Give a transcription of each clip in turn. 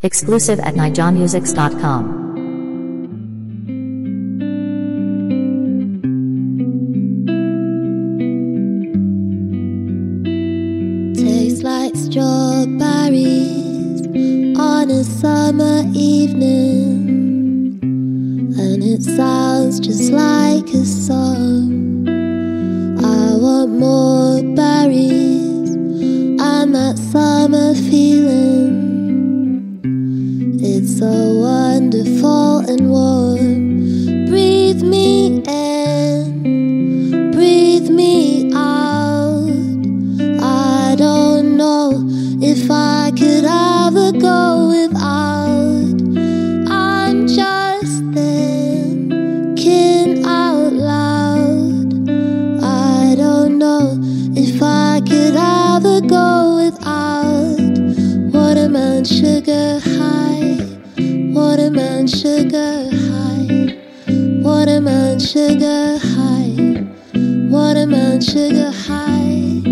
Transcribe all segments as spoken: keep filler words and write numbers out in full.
Exclusive at nijamusics dot com. Tastes like strawberries on a summer evening, and it sounds just like a song. I want more berries and that summer feeling. It's so wonderful and warm. Breathe me in, breathe me out. I don't know if I could ever go without. I'm just thinking out loud. I don't know if I could ever go without watermelon sugar high, watermelon sugar high, watermelon sugar high, watermelon sugar high.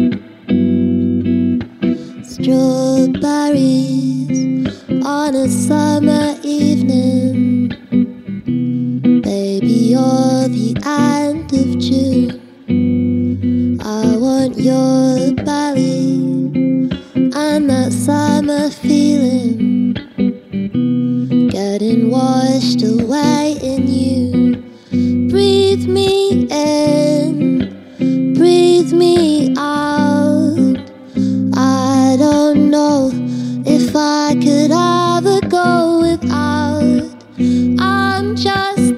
Strawberries on a summer evening. Baby, you're the end of June. I want your belly and that summer feeling, getting washed away in you. Breathe me in, breathe me out. I don't know if I could ever go without. I'm just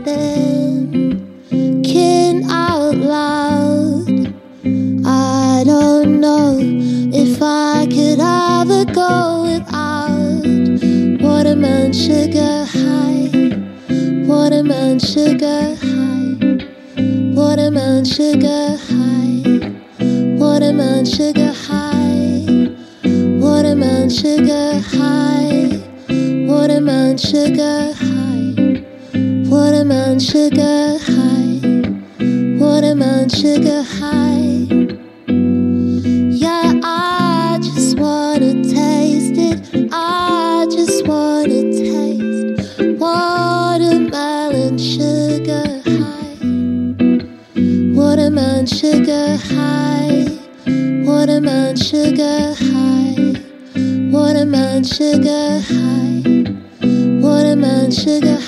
thinking out loud. I don't know if I could ever go without watermelon sugar high, watermelon sugar high, watermelon sugar high, watermelon sugar high, watermelon sugar high, watermelon sugar high, watermelon sugar high, watermelon sugar high. Yeah, I just wanna taste it. I just wanna taste watermelon sugar high, watermelon sugar high, watermelon sugar high, watermelon sugar high, watermelon sugar